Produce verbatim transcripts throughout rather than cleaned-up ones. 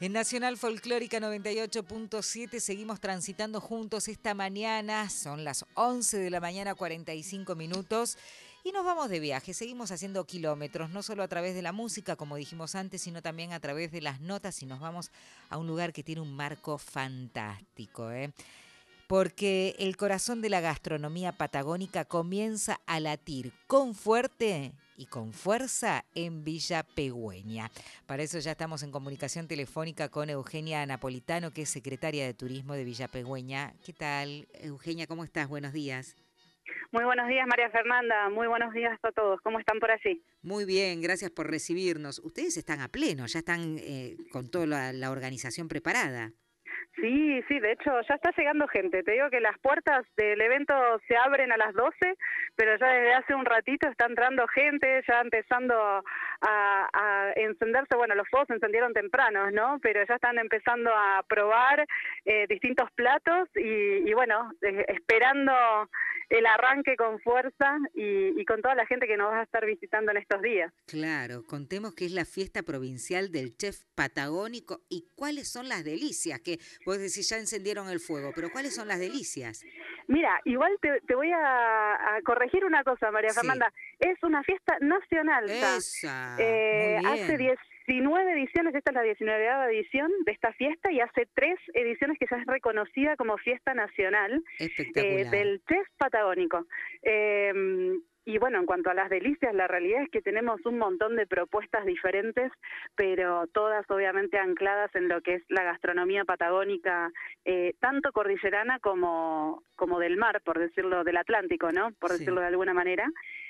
En Nacional Folclórica noventa y ocho punto siete seguimos transitando juntos esta mañana, son las once de la mañana, cuarenta y cinco minutos, y nos vamos de viaje, seguimos haciendo kilómetros, no solo a través de la música, como dijimos antes, sino también a través de las notas, y nos vamos a un lugar que tiene un marco fantástico, ¿eh? Porque el corazón de la gastronomía patagónica comienza a latir con fuerte y con fuerza en Villa Pegüeña. Para eso ya estamos en comunicación telefónica con Eugenia Napolitano, que es secretaria de Turismo de Villa Pegüeña. ¿Qué tal, Eugenia? ¿Cómo estás? Buenos días. Muy buenos días, María Fernanda. Muy buenos días a todos. ¿Cómo están por allí? Muy bien, gracias por recibirnos. Ustedes están a pleno, ya están eh, con toda la, la organización preparada. Sí, sí, de hecho ya está llegando gente. Te digo que las puertas del evento se abren a las doce, pero ya desde hace un ratito está entrando gente, ya empezando a, a encenderse. Bueno, los fuegos se encendieron tempranos, ¿no? Pero ya están empezando a probar eh, distintos platos y, y bueno, eh, esperando el arranque con fuerza y, y con toda la gente que nos va a estar visitando en estos días. Claro, contemos que es la fiesta provincial del chef patagónico y cuáles son las delicias, que vos decís ya encendieron el fuego, pero cuáles son las delicias. Mira, igual te, te voy a, a corregir una cosa, María Sí. Fernanda, es una fiesta nacional ya. Esa, muy Eh, hace bien. diecinueve ediciones, esta es la diecinueva edición de esta fiesta y hace tres ediciones que ya es reconocida como fiesta nacional eh, Espectacular. del chef patagónico. Eh, Y bueno, en cuanto a las delicias, la realidad es que tenemos un montón de propuestas diferentes, pero todas obviamente ancladas en lo que es la gastronomía patagónica, eh, tanto cordillerana como, como del mar, por decirlo, del Atlántico, ¿no? Por Sí. decirlo de alguna manera.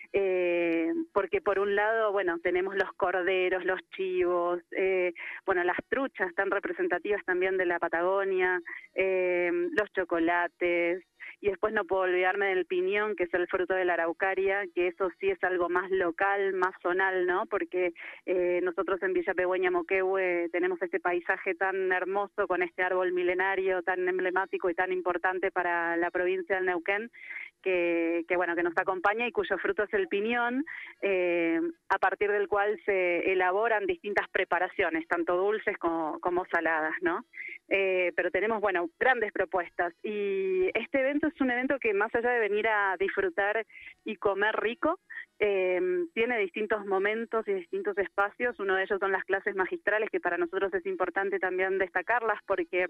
Eh, porque por un lado, bueno, tenemos los corderos, los chivos, eh, bueno, las truchas tan representativas también de la Patagonia, eh, los chocolates, y después no puedo olvidarme del piñón, que es el fruto de la araucaria, que eso sí es algo más local, más zonal, ¿no? Porque eh, nosotros en Villa Pegüeña, Moquehue, tenemos este paisaje tan hermoso con este árbol milenario, tan emblemático y tan importante para la provincia del Neuquén, que, que bueno, que nos acompaña y cuyo fruto es el piñón, eh, a partir del cual se elaboran distintas preparaciones, tanto dulces como, como saladas, ¿no? Eh, pero tenemos, bueno, grandes propuestas y este evento es un evento que más allá de venir a disfrutar y comer rico, eh, tiene distintos momentos y distintos espacios. Uno de ellos son las clases magistrales, que para nosotros es importante también destacarlas porque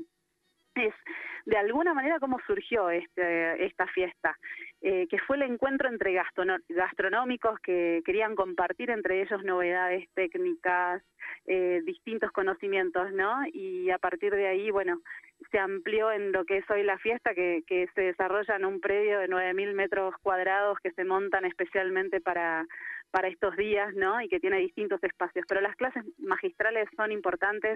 es de alguna manera cómo surgió este, esta fiesta, eh, que fue el encuentro entre gastronómicos que querían compartir entre ellos novedades técnicas, eh, distintos conocimientos, ¿no? Y a partir de ahí, bueno, se amplió en lo que es hoy la fiesta, que, que se desarrolla en un predio de nueve mil metros cuadrados que se montan especialmente para para estos días, ¿no? Y que tiene distintos espacios. Pero las clases magistrales son importantes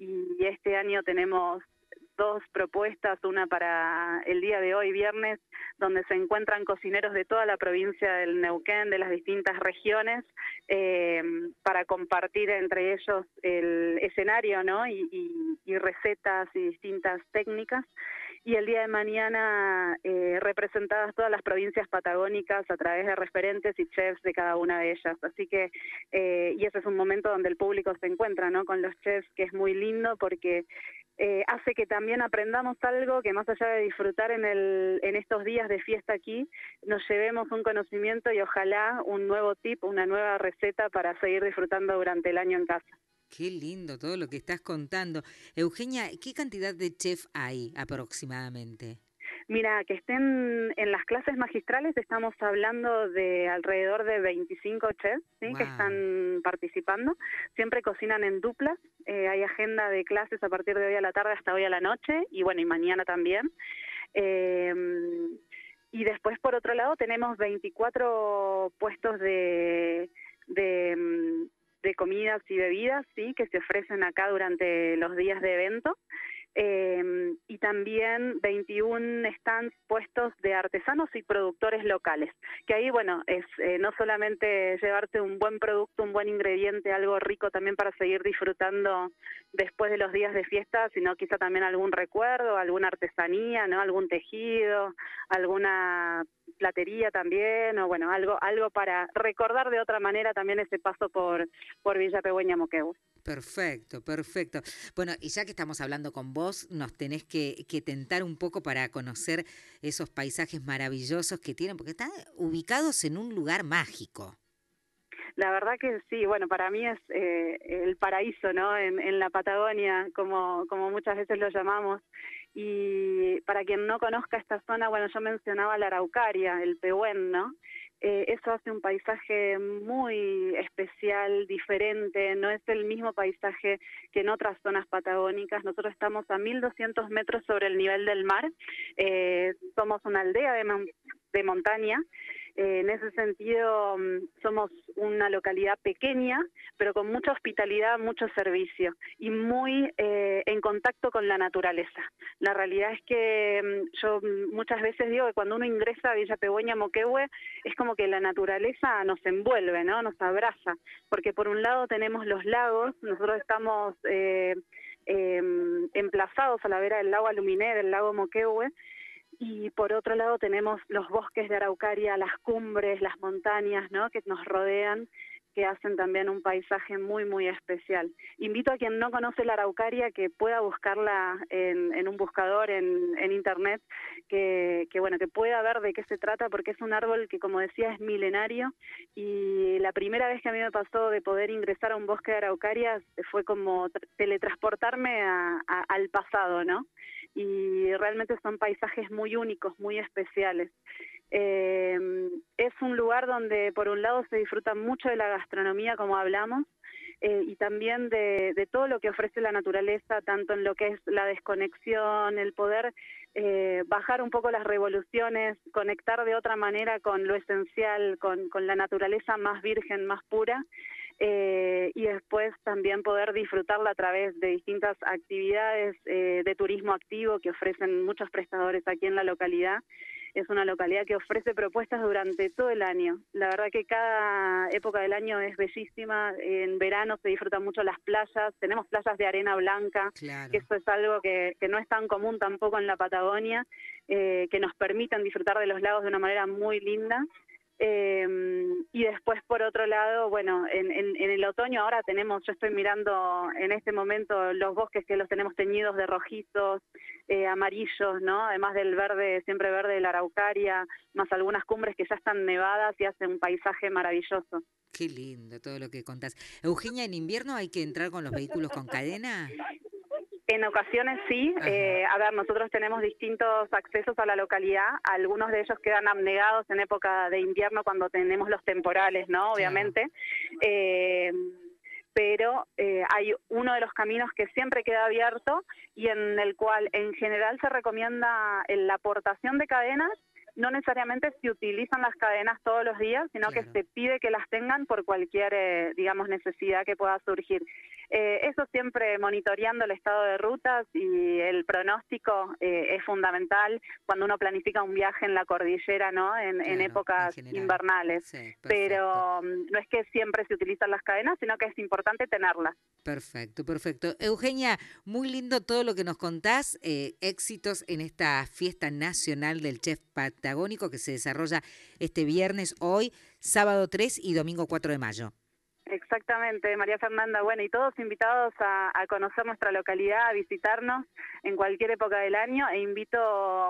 y este año tenemos dos propuestas, una para el día de hoy, viernes, donde se encuentran cocineros de toda la provincia del Neuquén, de las distintas regiones, eh, para compartir entre ellos el escenario, ¿no? Y, y, y recetas y distintas técnicas. Y el día de mañana eh, representadas todas las provincias patagónicas a través de referentes y chefs de cada una de ellas. Así que, eh, y ese es un momento donde el público se encuentra, ¿no? Con los chefs, que es muy lindo porque Eh, hace que también aprendamos algo que más allá de disfrutar en, el, en estos días de fiesta aquí, nos llevemos un conocimiento y ojalá un nuevo tip, una nueva receta para seguir disfrutando durante el año en casa. Qué lindo todo lo que estás contando. Eugenia, ¿qué cantidad de chef hay aproximadamente? Mira, que estén en las clases magistrales estamos hablando de alrededor de veinticinco chefs, ¿sí? Wow. Que están participando. Siempre cocinan en duplas, eh, hay agenda de clases a partir de hoy a la tarde hasta hoy a la noche y bueno, y mañana también. Eh, y después, por otro lado, tenemos veinticuatro puestos de... de de comidas y bebidas, sí, que se ofrecen acá durante los días de evento. Eh, y también veintiún stands puestos de artesanos y productores locales, que ahí, bueno, es eh, no solamente llevarte un buen producto, un buen ingrediente, algo rico también para seguir disfrutando después de los días de fiesta, sino quizá también algún recuerdo, alguna artesanía, ¿no? Algún tejido, alguna platería también, o bueno, algo algo para recordar de otra manera también ese paso por, por Villa Pegüeña Moquehue. Perfecto, perfecto. Bueno, y ya que estamos hablando con vos, nos tenés que, que tentar un poco para conocer esos paisajes maravillosos que tienen, porque están ubicados en un lugar mágico. La verdad que sí, bueno, para mí es eh, el paraíso, ¿no? En, en la Patagonia, como, como muchas veces lo llamamos. Y para quien no conozca esta zona, bueno, yo mencionaba la Araucaria, el Pehuen, ¿no? Eh, eso hace un paisaje muy especial, diferente, no es el mismo paisaje que en otras zonas patagónicas. Nosotros estamos a mil doscientos metros sobre el nivel del mar, eh, somos una aldea de, mon de montaña. Eh, en ese sentido, somos una localidad pequeña, pero con mucha hospitalidad, mucho servicio y muy eh, en contacto con la naturaleza. La realidad es que yo muchas veces digo que cuando uno ingresa a Villa Pegüeña Moquehue es como que la naturaleza nos envuelve, ¿no? Nos abraza, porque por un lado tenemos los lagos, nosotros estamos eh, eh, emplazados a la vera del lago Aluminé, del lago Moquehue, y por otro lado tenemos los bosques de Araucaria, las cumbres, las montañas, ¿no? Que nos rodean, que hacen también un paisaje muy, muy especial. Invito a quien no conoce la Araucaria que pueda buscarla en, en un buscador, en, en internet, que, que, bueno, que pueda ver de qué se trata, porque es un árbol que, como decía, es milenario, y la primera vez que a mí me pasó de poder ingresar a un bosque de Araucaria fue como teletransportarme a, a, al pasado, ¿no? Y realmente son paisajes muy únicos, muy especiales. Eh, es un lugar donde por un lado se disfruta mucho de la gastronomía, como hablamos, eh, y también de, de todo lo que ofrece la naturaleza, tanto en lo que es la desconexión, el poder eh, bajar un poco las revoluciones, conectar de otra manera con lo esencial, con, con la naturaleza más virgen, más pura. Eh, y después también poder disfrutarla a través de distintas actividades eh, de turismo activo que ofrecen muchos prestadores aquí en la localidad. Es una localidad que ofrece propuestas durante todo el año. La verdad que cada época del año es bellísima. En verano se disfrutan mucho las playas. Tenemos playas de arena blanca, Claro. que eso es algo que, que no es tan común tampoco en la Patagonia, eh, que nos permiten disfrutar de los lagos de una manera muy linda. Eh, y después, por otro lado, bueno, en, en, en el otoño ahora tenemos, yo estoy mirando en este momento los bosques que los tenemos teñidos de rojizos, eh, amarillos, ¿no? Además del verde, siempre verde de la Araucaria, más algunas cumbres que ya están nevadas y hace un paisaje maravilloso. Qué lindo todo lo que contás. Eugenia, ¿en invierno hay que entrar con los vehículos con cadena? En ocasiones sí, eh, a ver, nosotros tenemos distintos accesos a la localidad, algunos de ellos quedan abnegados en época de invierno cuando tenemos los temporales, ¿no? Obviamente, claro. eh, pero eh, hay uno de los caminos que siempre queda abierto y en el cual en general se recomienda la aportación de cadenas. No necesariamente se utilizan las cadenas todos los días, sino claro. que se pide que las tengan por cualquier, eh, digamos, necesidad que pueda surgir. Eh, eso siempre monitoreando el estado de rutas y el pronóstico eh, es fundamental cuando uno planifica un viaje en la cordillera, ¿no? En, claro, en épocas en invernales. Sí, pero um, no es que siempre se utilizan las cadenas, sino que es importante tenerlas. Perfecto, perfecto. Eugenia, muy lindo todo lo que nos contás. Eh, éxitos en esta fiesta nacional del chef patagónico que se desarrolla este viernes, hoy, sábado tres y domingo cuatro de mayo. Exactamente, María Fernanda. Bueno, y todos invitados a, a conocer nuestra localidad, a visitarnos en cualquier época del año, e invito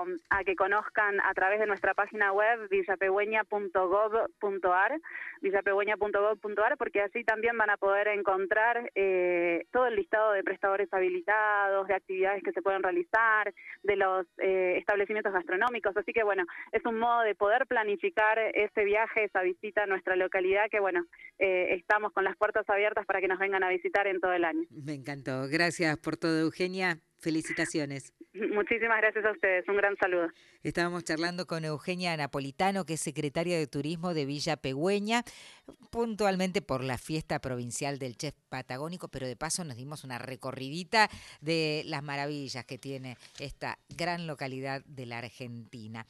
a que conozcan a través de nuestra página web villapegüeña punto gov punto ar, villapegüeña punto gov punto ar, porque así también van a poder encontrar eh, todo el listado de prestadores habilitados, de actividades que se pueden realizar, de los eh, establecimientos gastronómicos. Así que bueno, es un modo de poder planificar ese viaje, esa visita a nuestra localidad, que bueno, eh, estamos con las puertas abiertas para que nos vengan a visitar en todo el año. Me encantó. Gracias por todo, Eugenia. Felicitaciones. Muchísimas gracias a ustedes. Un gran saludo. Estábamos charlando con Eugenia Napolitano, que es secretaria de Turismo de Villa Pegüeña, puntualmente por la fiesta provincial del chef patagónico, pero de paso nos dimos una recorridita de las maravillas que tiene esta gran localidad de la Argentina.